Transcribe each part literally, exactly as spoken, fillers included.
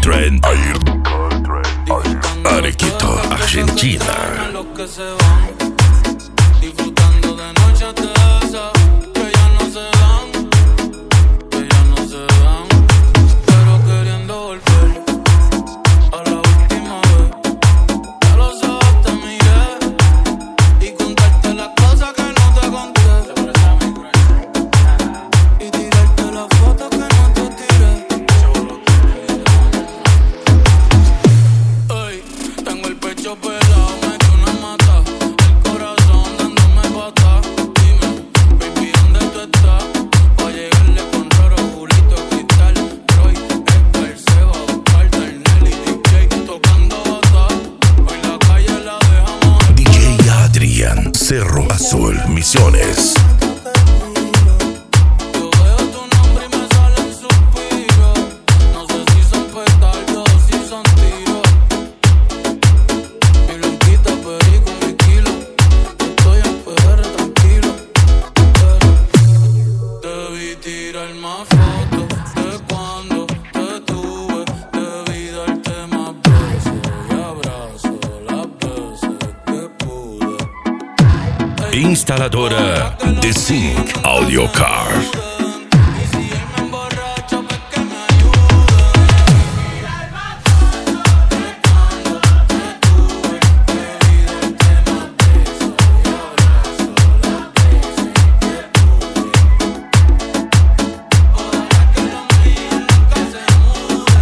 Trend. Arequito, Argentina. Los que se van, disfrutando de noches de esa, que ya no se dan, que ya no se dan, pero queriendo volver a la última vez. A los ojos te miré y contarte las cosas que no te conté, y tirarte las fotos que no te tiré. Ey, tengo el pecho pelado, me dio una mata, el corazón dándome pata. Dime, baby, ¿dónde tú estás? Pa' llegarle con raro, Julito, Cristal, Troy, Edgar, Seba, Oscar, Darnell y D J tocando bata. Hoy la calle la dejamos D J Adrián, Cerro Azul, Misiones. Yo veo tu nombre y me salen suspiros. No sé si son petardos o si son tiros. Mi blanquita, perico, mi kilo. Estoy en P R tranquilo. Pero debí tirar más fotos de cuando te tuve. Debí darte más besos y abrazos las veces que pude. Instaladora The Sync Audio Car. Y si él me emborracha, pues que me ayude. Tirar más fotos de cuando te tuve. Debí darte más besos y abrazos las veces que pude. Ojalá que lo mío nunca se mude.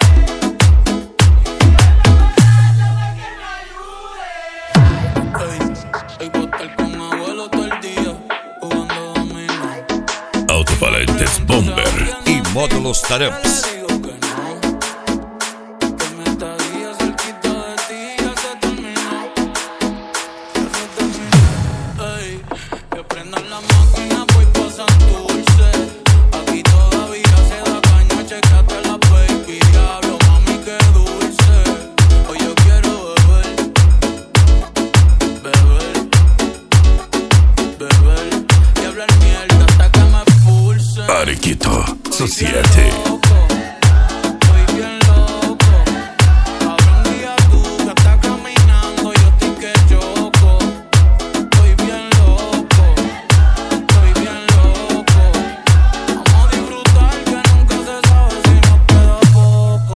Ey, ey, voy a estar con abuelo todo el día jugando dominó. Autovalentes Bomber y Módulos Tareps. Digo que no, que mi estadía cerquita de ti ya se terminó, ya se terminó. Ey, que prendan la máquina, voy pa' Santurce. Aquí todavía se da caña, checate la baby. Diablo, mami, qué dulce. Hoy yo quiero beber, beber, beber y hablar mierda hasta que me expulsen. Arequito, Societe.